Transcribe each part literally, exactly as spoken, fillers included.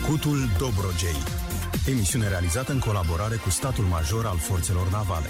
Scutul Dobrogei. Emisiune realizată în colaborare cu statul major al forțelor navale.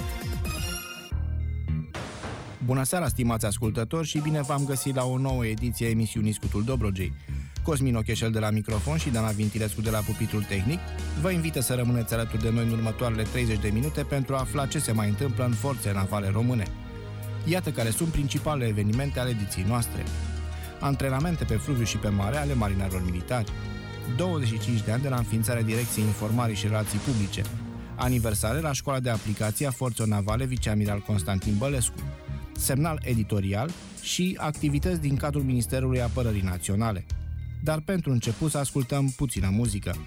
Bună seara, stimați ascultători, și bine v-am găsit la o nouă ediție a emisiunii Scutul Dobrogei. Cosmin Ocheșel de la microfon și Dana Vintilescu de la pupitrul tehnic vă invită să rămâneți alături de noi în următoarele treizeci de minute pentru a afla ce se mai întâmplă în forțele navale române. Iată care sunt principalele evenimente ale ediției noastre. Antrenamente pe fluviu și pe mare ale marinarilor militari. douăzeci și cinci de ani de la înființarea Direcției Informarii și Relații Publice. Aniversare la Școala de Aplicație a Forțelor Navale Viceamiral Constantin Bălescu. Semnal editorial și activități din cadrul Ministerului Apărării Naționale. Dar pentru început să ascultăm puțină muzică.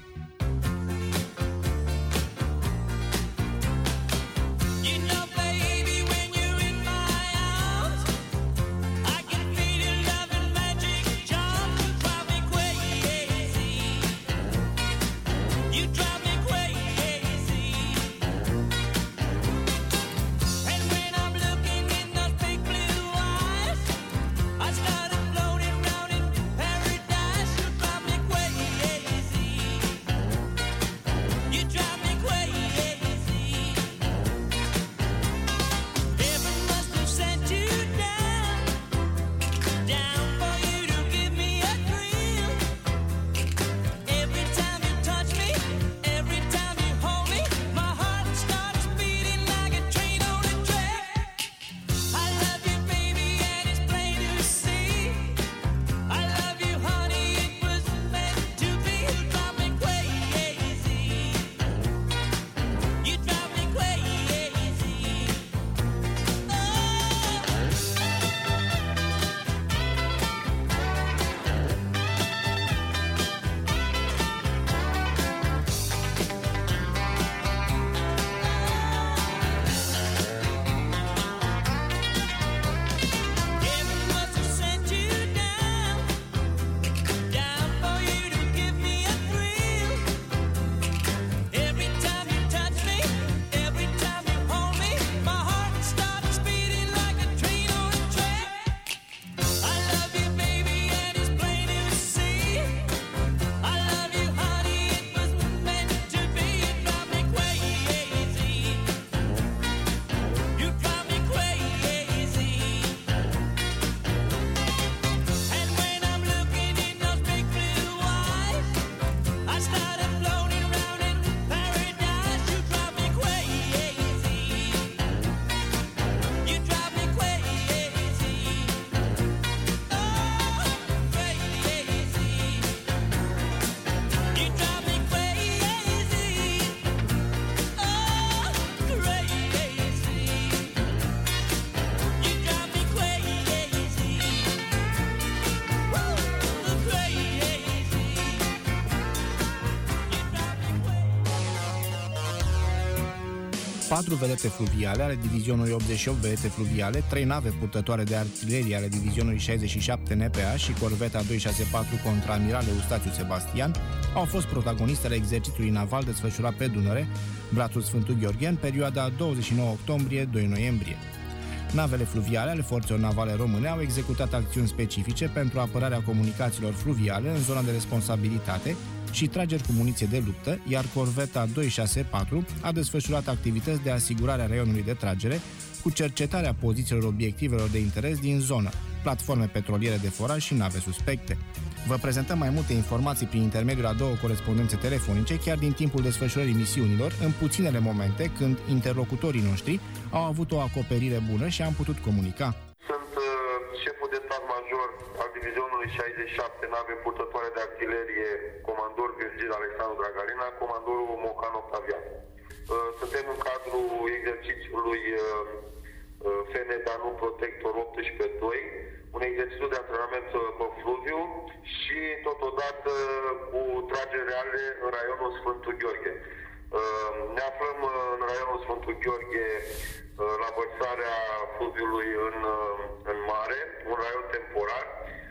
patru vedete fluviale ale divizionului optzeci și opt vedete fluviale, trei nave purtătoare de artilerie ale divizionului șaizeci și șapte N P A și corveta doi șase patru Contraamiral Eustațiu Sebastian au fost protagonistele exercițiului naval desfășurat pe Dunăre, brațul Sfântul Gheorghe, în perioada douăzeci și nouă octombrie - doi noiembrie. Navele fluviale ale forțelor navale române au executat acțiuni specifice pentru apărarea comunicațiilor fluviale în zona de responsabilitate și trageri cu muniție de luptă, iar corveta doi șase patru a desfășurat activități de asigurare a raionului de tragere cu cercetarea pozițiilor obiectivelor de interes din zonă, platforme petroliere de foraj și nave suspecte. Vă prezentăm mai multe informații prin intermediul a două corespondențe telefonice, chiar din timpul desfășurării misiunilor, în puținele momente când interlocutorii noștri au avut o acoperire bună și am putut comunica. Sunt uh, șeful de stat major al divizionului șaizeci și șapte, nave purtătoare de artilerie, comandor Virgil Alexandru Dragalina, comandorul Mocan Octavian. Uh, suntem în cadrul exercițiului uh, F N Danub Protector optsprezece doi, un exercițiu de antrenament pe fluviu și totodată cu trageri reale în raionul Sfântul Gheorghe. Ne aflăm în raionul Sfântul Gheorghe la vărsarea fluviului în, în mare, un raion temporar,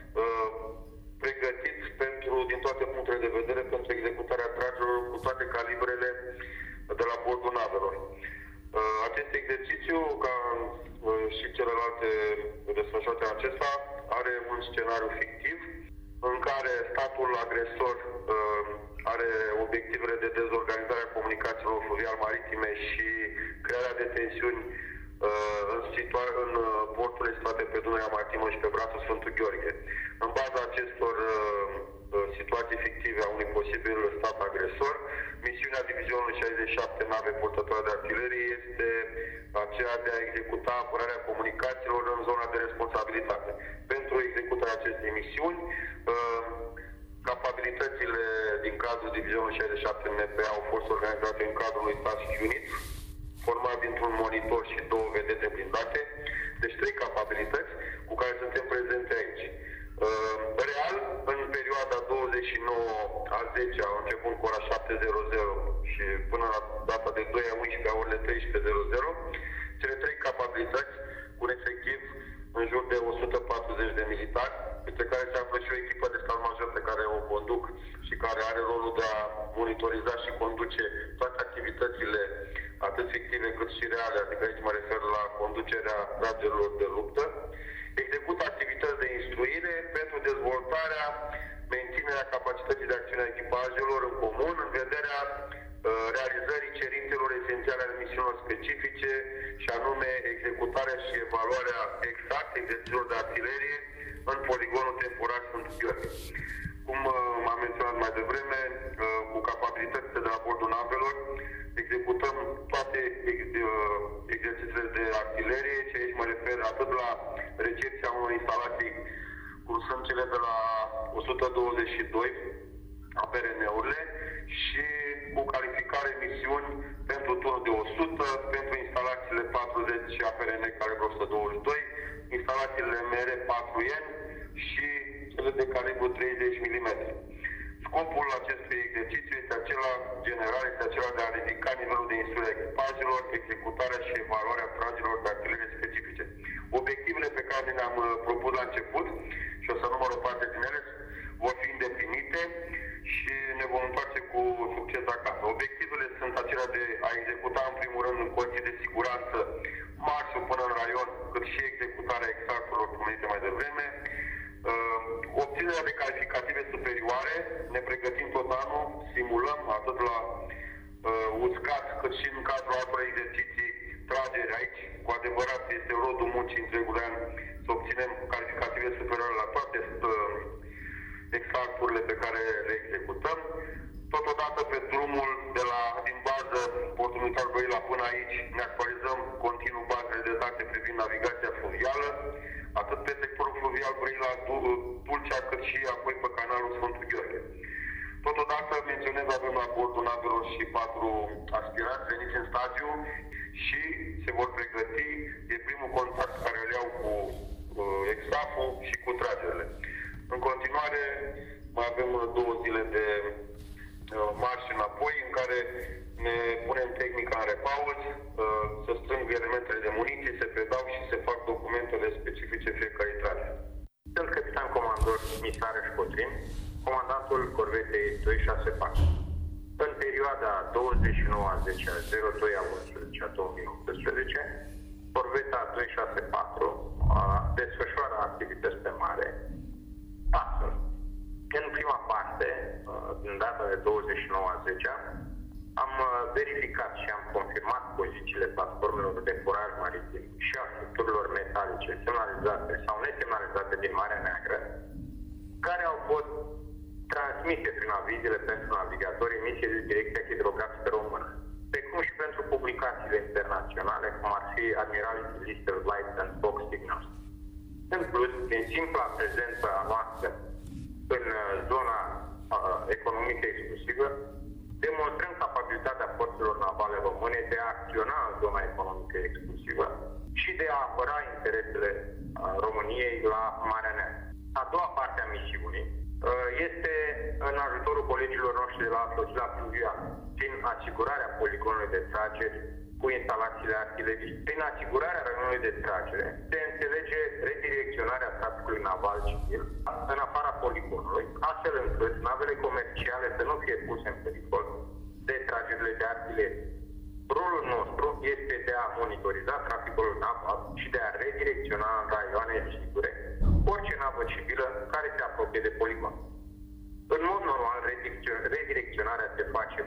pregătit pentru, din toate punctele de vedere, pentru executarea tragerilor cu toate calibrele de la bordul navelor. Acest exercițiu, ca și celelalte desfășurate în acesta, are un scenariu fictiv în care statul agresor are obiectivele de dezorganizare a comunicațiilor fluvial-maritime și crearea de tensiuni uh, în, situa- în porturile situate pe Dunărea Maritimă și pe brațul Sfântul Gheorghe. În baza acestor uh, situații fictive a unui posibil stat agresor, misiunea Divizionului șaizeci și șapte nave purtătoare de artilerie este aceea de a executa apărarea comunicațiilor în zona de responsabilitate. Pentru executarea acestei misiuni, uh, capabilitățile din cadrul Divizionului șaizeci și șapte N P A au fost organizate în cadrul unui task unit, format dintr-un monitor și două vedete blindate, deci trei capabilități cu care suntem prezente aici. Real, în perioada douăzeci și nouă a zecea, începând cu ora șapte și până la data de doi a unsprezecea, a orele treisprezece, cele trei capabilități cu un efectiv în jur de o sută patruzeci de militari, între care se află și o echipă de stat major pe care o conduc și care are rolul de a monitoriza și conduce toate activitățile, atât fictive cât și reale, adică aici mă refer la conducerea tragerilor de luptă, execută activități de instruire pentru dezvoltarea, menținerea capacității de acțiune a echipajelor în comun, în vederea uh, realizării cerințelor esențiale ale misiunilor specifice, și anume executarea și evaluarea exactă exercițiilor de artilerie în poligonul temporar Sfântul Gheorghe. Cum uh, m-am menționat mai devreme, uh, cu capabilitățile de la bordul navelor, executăm toate ex, uh, exercițiile de artilerie, și aici mă refer atât la recepția unor instalații, cum sunt cele de la o sută douăzeci și doi, A P R N-urile, și cu calificare misiuni pentru turnul de o sută, pentru instalațiile patruzeci și A P R N calibre o sută douăzeci și doi, instalațiile M R patru N și cele de calibru treizeci milimetri. Scopul acestui exercițiu este acela general, este acela de a ridica nivelul de instruire a echipajelor, executarea și evaluarea tragerilor de artilerie specifice. Obiectivele pe care le-am propus la început, și o să număr o parte din ele, vor fi îndeplinite și ne vom întoarce cu succes acasă. Obiectivele sunt acelea de a executa în primul rând în condiții de siguranță marșul până în raion, cât și executarea exactelor pomenite mai devreme, uh, obținerea de calificative superioare, ne pregătim tot anul, simulăm atât la uh, uscat cât și în cadrul altor exerciții trageri aici. Cu adevărat este rodul muncii întregul an să obținem calificative superioare la toate uh, exacturile pe care le executăm. Totodată pe drumul de la, din bază, portul militar Brăila până aici, ne actualizăm continuu bazele de date privind navigația fluvială, atât pe sectorul fluvial Brăila, Tulcea, cât și apoi pe canalul Sfântul Gheorghe. Totodată menționez, avem la bordul navelor și patru aspiranți veniți în stagiu și se vor pregăti, e primul contact care îl iau cu uh, exaful și cu tragerile. În continuare, mai avem două zile de uh, marș înapoi, în care ne punem tehnica în repaus, uh, să strâng elementele de muniție, se predau și se fac documentele specifice fiecărei trage. Sunt capitan comandor Misareș Cotrin, comandantul corvetei doi șase patru. În perioada douăzeci și nouă a zecea, doi a unsprezecea două mii optsprezece, corveta doi șase patru desfășoară activități pe mare astfel. În prima parte, din data de douăzeci și nouă a zecea, am verificat și am confirmat pozițiile platformelor de foraj maritim și a structurilor metalice semnalizate sau nesemnalizate din Marea Neagră, care au fost transmise prin avizele pentru navigatori emisie de Direcția Hidrografică Română, precum și pentru publicațiile internaționale, cum ar fi Admiralty Listed Lights and Fox Signals. În plus, din simpla prezența noastră în zona uh, economică exclusivă, demonstrăm capabilitatea forțelor navale române de a acționa în zona economică exclusivă și de a apăra interesele uh, României la Marea Neagră. A doua parte a misiunii uh, este în ajutorul colegilor noștri de la flotila fluvială, prin asigurarea poligonului de trageri cu instalațiile artileriei. Prin asigurarea raionului de tragere se înțelege redirecționarea traficului naval civil în afara poligonului, astfel încât navele comerciale să nu fie puse în pericol de tragerile de artilerie. Rolul nostru este de a monitoriza traficul naval și de a redirecționa în raioane sigure orice navă civilă care se apropie de poligon. În mod normal, redirecționarea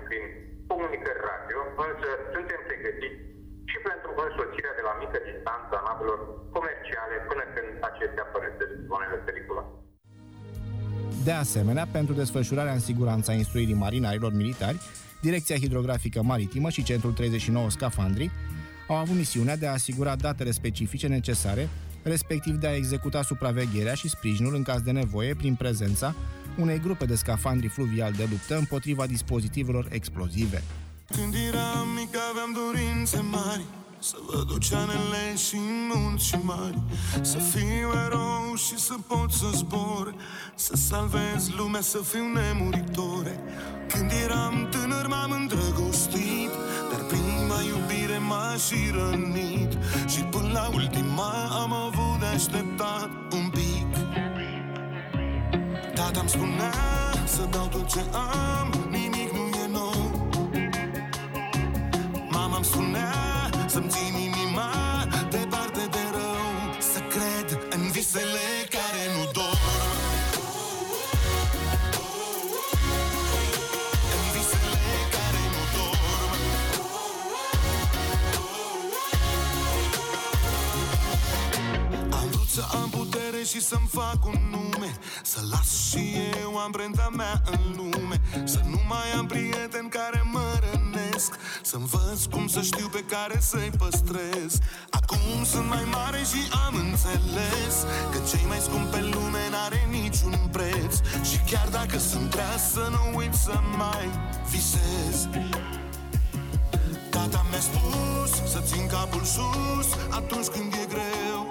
prin comunicări radio, însă suntem pregătiți și pentru însoțirea de la mică distanță a navelor comerciale până când acestea părăsesc zonele periculoase. De asemenea, pentru desfășurarea în siguranță a instruirii marinarilor militari, Direcția Hidrografică Maritimă și Centrul treizeci și nouă Scafandri au avut misiunea de a asigura datele specifice necesare, respectiv de a executa supravegherea și sprijinul în caz de nevoie prin prezența unei grupe de scafandri fluviali de luptă împotriva dispozitivelor explozive. Când eram mic aveam dorințe mari, să văd oceanele și munți și mari, să fiu erou și să pot să zbor, să salvez lumea, să fiu nemuritor. Când eram tânăr m-am îndrăgostit, dar prima iubire m-a și rănit, și până la ultima am avut de așteptat un pic. Tata-mi spunea să dau tot ce am, nimic nu e nou. Mama-mi spunea să-mi țin inima departe de rău, să cred în visele care nu dorm, în visele care nu dorm. Am vrut să am putere și să-mi fac un nume, să las și eu amprenta mea în lume, să nu mai am prieteni care mă rănesc, să învăț cum să știu pe care să-i păstrez. Acum sunt mai mare și am înțeles că cei mai scumpi pe lume n-are niciun preț, și chiar dacă sunt prea, să nu uit să mai visez. Tata mi-a spus să țin capul sus atunci când e greu.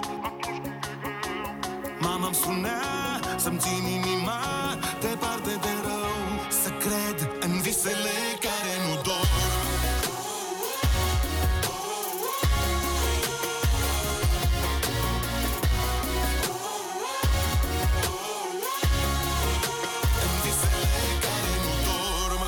Mama-mi spunea să-mi țin inima departe de rău, să cred în visele care nu dorm. În visele care nu dorm.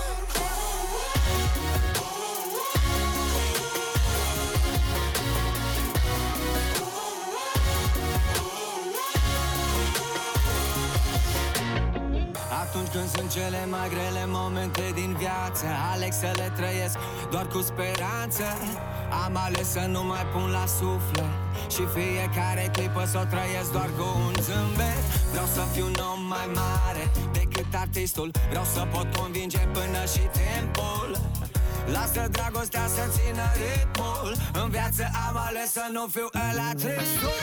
Atunci când sunt cele mai grele momente din viață, aleg să le trăiesc doar cu speranță. Am ales să nu mai pun la suflet și fiecare clipă să o trăiesc doar cu un zâmbet. Vreau să fiu un om mai mare decât artistul, vreau să pot convinge până și timpul. Lasă dragostea să țină ritmul, în viață am ales să nu fiu ăla tristul.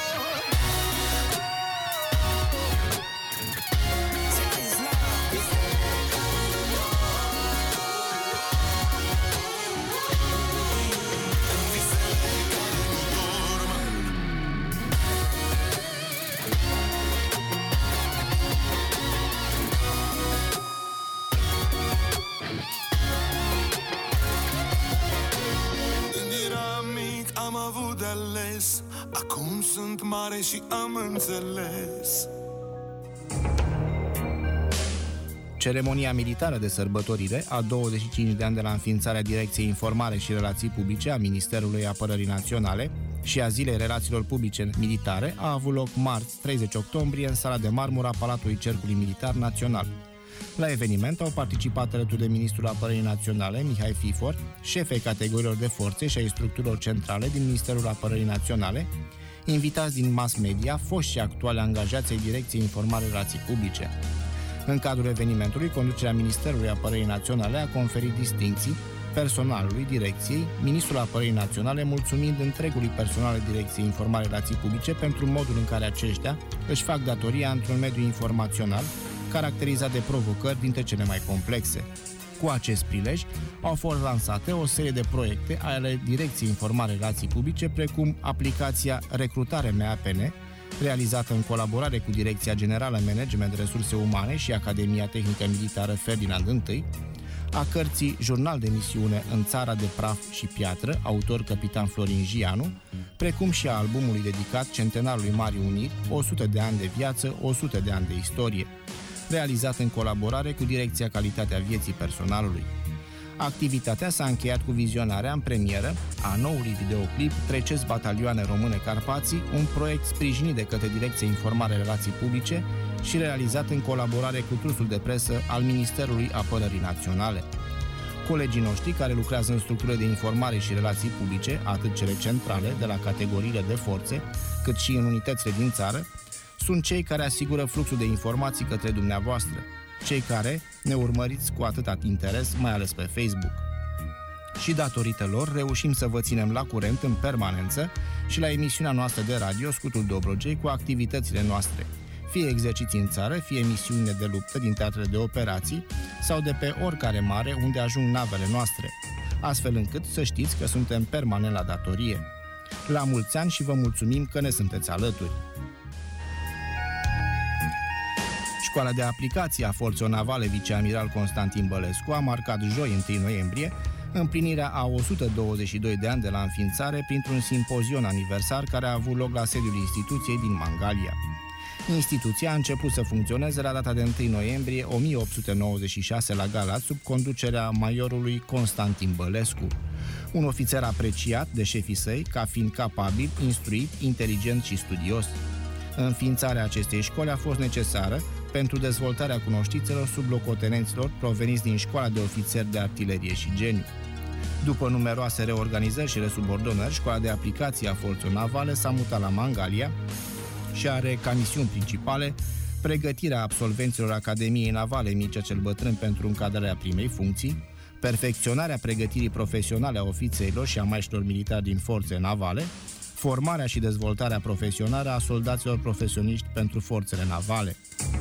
Am avut de ales, acum sunt mare și am înțeles. Ceremonia militară de sărbătorire a douăzeci și cinci de ani de la înființarea Direcției Informare și Relații Publice a Ministerului Apărării Naționale și a Zilei Relațiilor Publice Militare a avut loc marți, treizeci octombrie, în sala de marmură a Palatului Cercului Militar Național. La eveniment au participat alături de Ministrul Apărării Naționale, Mihai Fifor, șefii categoriilor de forțe și ai structurilor centrale din Ministerul Apărării Naționale, invitați din mass media, foști și actuale angajați ai Direcției Informare Relații Publice. În cadrul evenimentului, conducerea Ministerului Apărării Naționale a conferit distincții personalului Direcției, Ministrul Apărării Naționale mulțumind întregului personal al Direcției Informare Relații Publice pentru modul în care aceștia își fac datoria într-un mediu informațional caracterizat de provocări dintre cele mai complexe. Cu acest prilej au fost lansate o serie de proiecte ale Direcției Informare Relații Publice, precum aplicația Recrutare M A P N, realizată în colaborare cu Direcția Generală Management Resurse Umane și Academia Tehnică Militară Ferdinand I, a cărții Jurnal de Misiune în țara de praf și piatră, autor capitan Florin Gianu, precum și a albumului dedicat centenarului Marii Uniri, o sută de ani de viață, o sută de ani de istorie, realizat în colaborare cu Direcția Calitatea Vieții Personalului. Activitatea s-a încheiat cu vizionarea în premieră a noului videoclip Treceți Batalioane Române Carpații, un proiect sprijinit de către Direcția Informare Relații Publice și realizat în colaborare cu Trusul de Presă al Ministerului Apărării Naționale. Colegii noștri care lucrează în structură de informare și relații publice, atât cele centrale, de la categoriile de forțe, cât și în unitățile din țară, sunt cei care asigură fluxul de informații către dumneavoastră, cei care ne urmăriți cu atâta interes, mai ales pe Facebook. Și datorită lor reușim să vă ținem la curent în permanență și la emisiunea noastră de radio Scutul Dobrogei cu activitățile noastre, fie exerciții în țară, fie emisiune de luptă din teatrele de operații sau de pe oricare mare unde ajung navele noastre, astfel încât să știți că suntem permanent la datorie. La mulți ani și vă mulțumim că ne sunteți alături! Școala de aplicație a Forțelor Navale Viceamiral Constantin Bălescu a marcat joi întâi noiembrie împlinirea a o sută douăzeci și doi de ani de la înființare printr-un simpozion aniversar care a avut loc la sediul instituției din Mangalia. Instituția a început să funcționeze la data de întâi noiembrie o mie opt sute nouăzeci și șase la Galați sub conducerea majorului Constantin Bălescu, un ofițer apreciat de șefii săi ca fiind capabil, instruit, inteligent și studios. Înființarea acestei școli a fost necesară pentru dezvoltarea cunoștințelor sub locotenenților proveniți din școala de ofițeri de artilerie și geniu. După numeroase reorganizări și resubordonări, școala de aplicație a Forțelor Navale s-a mutat la Mangalia și are ca misiuni principale pregătirea absolvenților Academiei Navale Mircea cel Bătrân pentru încadrarea primei funcții, perfecționarea pregătirii profesionale a ofițerilor și a maestrilor militari din forțele navale, formarea și dezvoltarea profesională a soldaților profesioniști pentru forțele navale.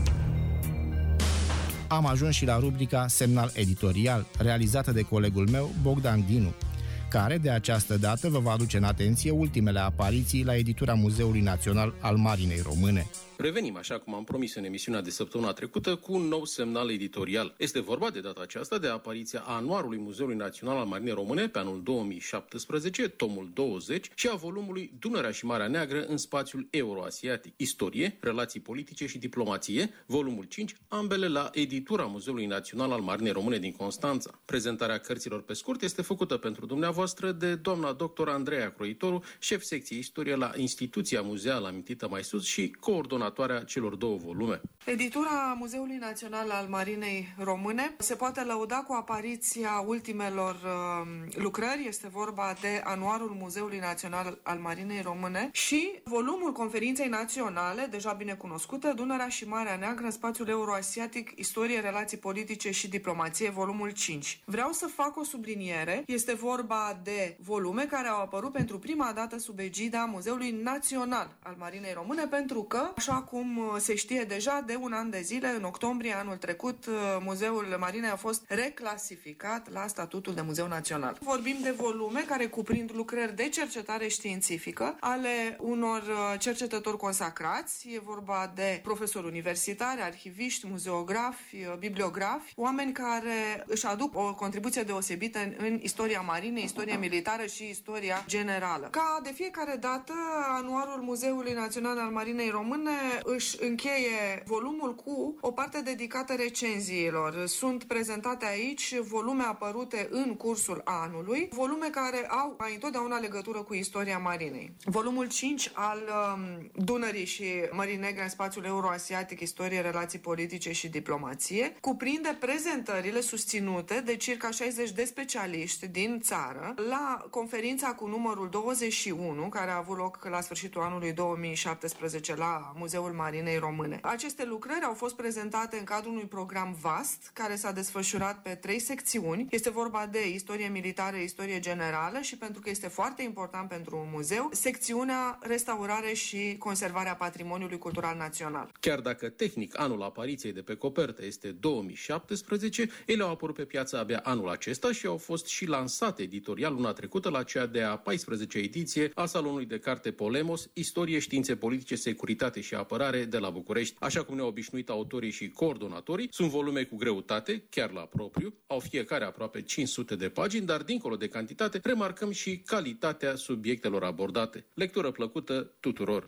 Am ajuns și la rubrica Semnal Editorial, realizată de colegul meu, Bogdan Dinu, care de această dată vă va aduce în atenție ultimele apariții la editura Muzeului Național al Marinei Române. Revenim, așa cum am promis în emisiunea de săptămâna trecută, cu un nou semnal editorial. Este vorba de data aceasta de apariția anuarului Muzeului Național al Marinei Române pe anul două mii șaptesprezece, tomul douăzeci, și a volumului Dunărea și Marea Neagră în spațiul euroasiatic. Istorie, relații politice și diplomație, volumul cinci, ambele la editura Muzeului Național al Marinei Române din Constanța. Prezentarea cărților pe scurt este făcută pentru dumneavoastră de doamna doctor Andreea Croitoru, șef secție istorie la Instituția Muzeală amintită mai sus și coordonatoarea celor două volume. Editura Muzeului Național al Marinei Române se poate lăuda cu apariția ultimelor uh, lucrări. Este vorba de anuarul Muzeului Național al Marinei Române și volumul Conferinței Naționale, deja bine cunoscută, Dunărea și Marea Neagră în spațiul euroasiatic, istorie, relații politice și diplomație, volumul cinci. Vreau să fac o subliniere. Este vorba de volume care au apărut pentru prima dată sub egida Muzeului Național al Marinei Române, pentru că, așa cum se știe deja, de un an de zile, în octombrie anul trecut, Muzeul Marinei a fost reclasificat la statutul de Muzeu Național. Vorbim de volume care cuprind lucrări de cercetare științifică ale unor cercetători consacrați. E vorba de profesori universitari, arhiviști, muzeografi, bibliografi, oameni care își aduc o contribuție deosebită în, în istoria marinei, istoria militară și istoria generală. Ca de fiecare dată, anuarul Muzeului Național al Marinei Române își încheie volumul cu o parte dedicată recenziilor. Sunt prezentate aici volume apărute în cursul anului, volume care au mai întotdeauna legătură cu istoria marinei. Volumul cinci al um, Dunării și Mării Negre în spațiul euroasiatic, istorie, relații politice și diplomație, cuprinde prezentările susținute de circa șaizeci de specialiști din țară la conferința cu numărul douăzeci și unu, care a avut loc la sfârșitul anului două mii șaptesprezece la Muzeul Marinei Române. Aceste lucrări au fost prezentate în cadrul unui program vast care s-a desfășurat pe trei secțiuni. Este vorba de istorie militară, istorie generală și, pentru că este foarte important pentru un muzeu, secțiunea restaurare și conservarea patrimoniului cultural național. Chiar dacă tehnic anul apariției de pe copertă este două mii șaptesprezece, ele au apărut pe piață abia anul acesta și au fost și lansate editorial luna trecută la cea de-a paisprezecea ediție a Salonului de Carte Polemos, Istorie, Științe Politice, Securitate și Apărare de la București. Așa cum ne-au obișnuit autorii și coordonatorii, sunt volume cu greutate, chiar la propriu, au fiecare aproape cinci sute de pagini, dar dincolo de cantitate, remarcăm și calitatea subiectelor abordate. Lectură plăcută tuturor!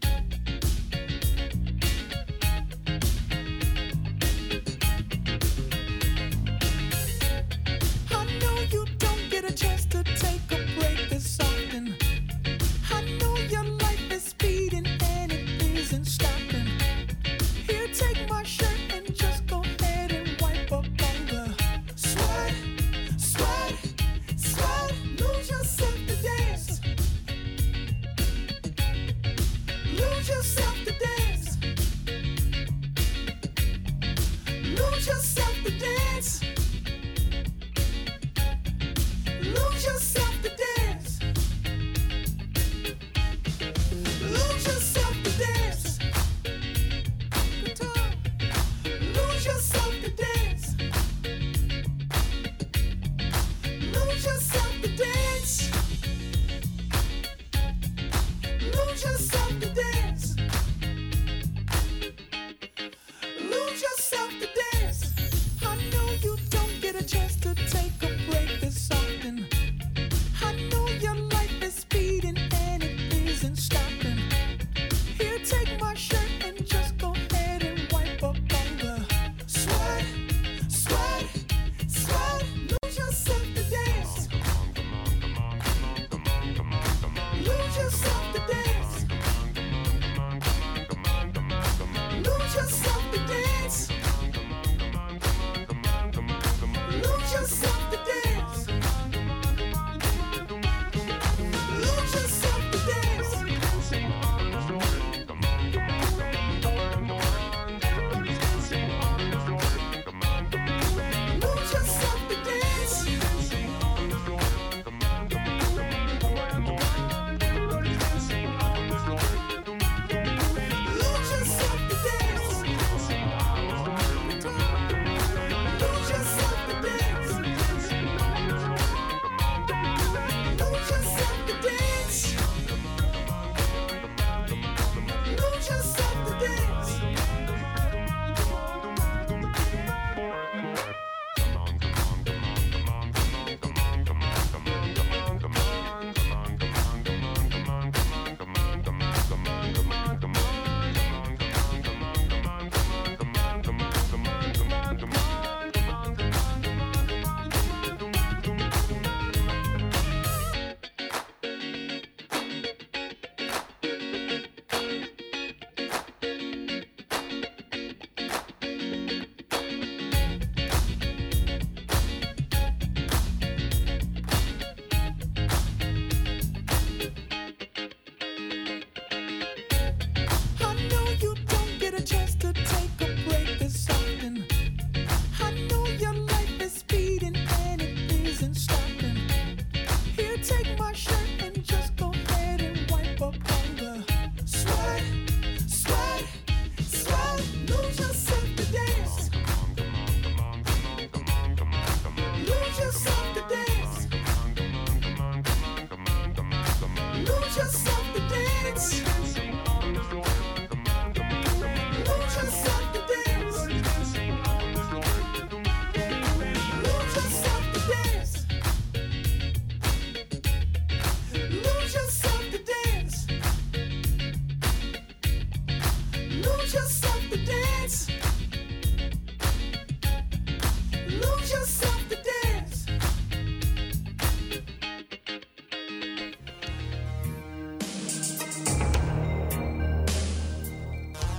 Sweat, sweat.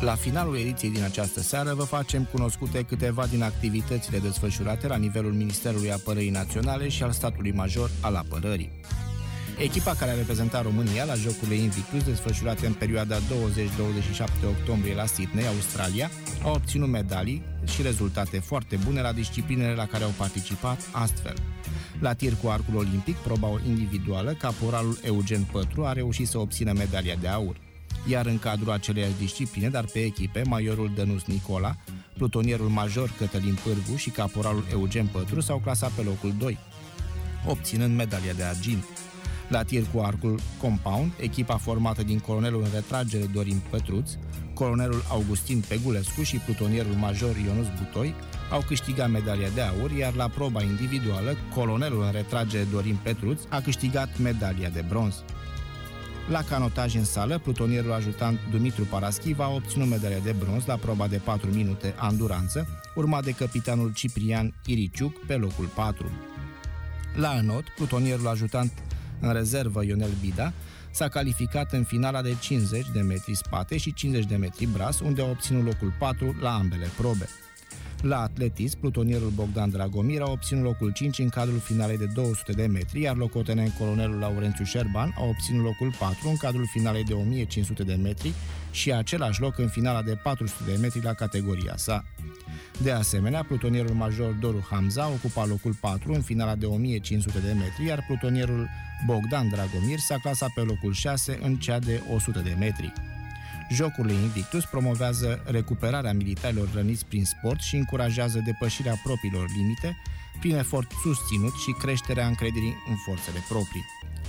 La finalul ediției din această seară vă facem cunoscute câteva din activitățile desfășurate la nivelul Ministerului Apărării Naționale și al Statului Major al Apărării. Echipa care a reprezentat România la Jocurile Invictus desfășurate în perioada douăzeci douăzeci și șapte octombrie la Sydney, Australia, a obținut medalii și rezultate foarte bune la disciplinele la care au participat astfel. La tir cu arcul olimpic, proba individuală, caporalul Eugen Pătru a reușit să obțină medalia de aur. Iar în cadrul aceleiași discipline, dar pe echipe, majorul Dănuț Nicola, plutonierul major Cătălin Pârvu și caporalul Eugen Pătru s-au clasat pe locul doi, obținând medalia de argint. La tir cu arcul compound, echipa formată din colonelul în retragere Dorin Pătruț, colonelul Augustin Pegulescu și plutonierul major Ionuț Butoi au câștigat medalia de aur, iar la proba individuală, colonelul în retragere Dorin Petruț a câștigat medalia de bronz. La canotaj în sală, plutonierul ajutant Dumitru Paraschiv a obținut medalia de bronz la proba de patru minute anduranță, urmat de capitanul Ciprian Iriciuc pe locul patru. La înot, plutonierul ajutant în rezervă Ionel Bida s-a calificat în finala de cincizeci de metri spate și cincizeci de metri bras, unde a obținut locul patru la ambele probe. La atletism, plutonierul Bogdan Dragomir a obținut locul cinci în cadrul finalei de două sute de metri, iar locotenent colonelul Laurențiu Șerban a obținut locul patru în cadrul finalei de o mie cinci sute de metri și același loc în finala de patru sute de metri la categoria sa. De asemenea, plutonierul major Doru Hamza ocupa locul patru în finala de o mie cinci sute de metri, iar plutonierul Bogdan Dragomir s-a clasat pe locul șase în cea de o sută de metri. Jocurile Invictus promovează recuperarea militarilor răniți prin sport și încurajează depășirea propriilor limite prin efort susținut și creșterea încrederii în forțele proprii.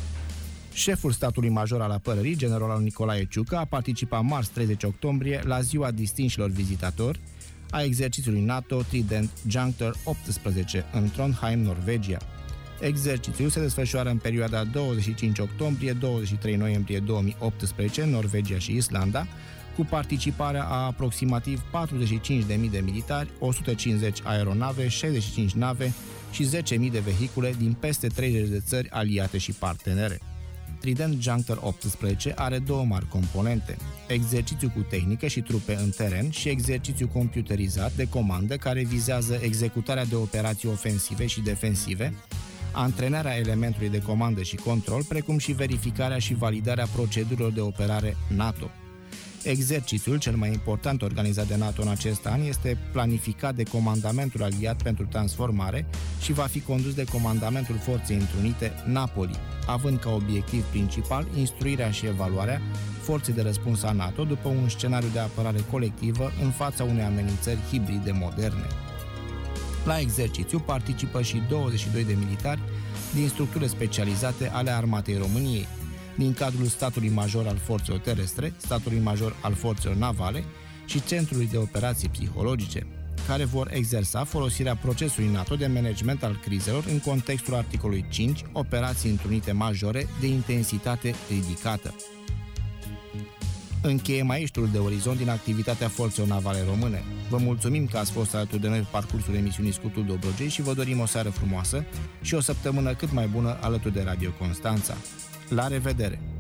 Șeful statului major al apărării, generalul Nicolae Ciucă, a participat marți treizeci octombrie la ziua distinșilor vizitatori a exercițiului NATO Trident Juncture optsprezece în Trondheim, Norvegia. Exercițiul se desfășoară în perioada douăzeci și cinci octombrie - douăzeci și trei noiembrie două mii optsprezece în Norvegia și Islanda, cu participarea a aproximativ patruzeci și cinci de mii de militari, o sută cincizeci aeronave, șaizeci și cinci nave și zece mii de vehicule din peste treizeci de țări aliate și partenere. Trident Juncture optsprezece are două mari componente: exercițiu cu tehnică și trupe în teren și exercițiu computerizat de comandă care vizează executarea de operații ofensive și defensive, antrenarea elementului de comandă și control, precum și verificarea și validarea procedurilor de operare NATO. Exercițiul, cel mai important organizat de NATO în acest an, este planificat de Comandamentul Aliat pentru Transformare și va fi condus de Comandamentul Forței Întrunite Napoli, având ca obiectiv principal instruirea și evaluarea forței de răspuns a NATO după un scenariu de apărare colectivă în fața unei amenințări hibride moderne. La exercițiu participă și douăzeci și doi de militari din structurile specializate ale Armatei României, din cadrul statului major al forțelor terestre, statului major al forțelor navale și Centrului de Operații Psihologice, care vor exersa folosirea procesului NATO de management al crizelor în contextul articolului cinci, operații întrunite majore de intensitate ridicată. Încheiem aici turul de orizont din activitatea forțelor navale române. Vă mulțumim că ați fost alături de noi pe parcursul emisiunii Scutul Dobrogei și vă dorim o seară frumoasă și o săptămână cât mai bună alături de Radio Constanța. La revedere!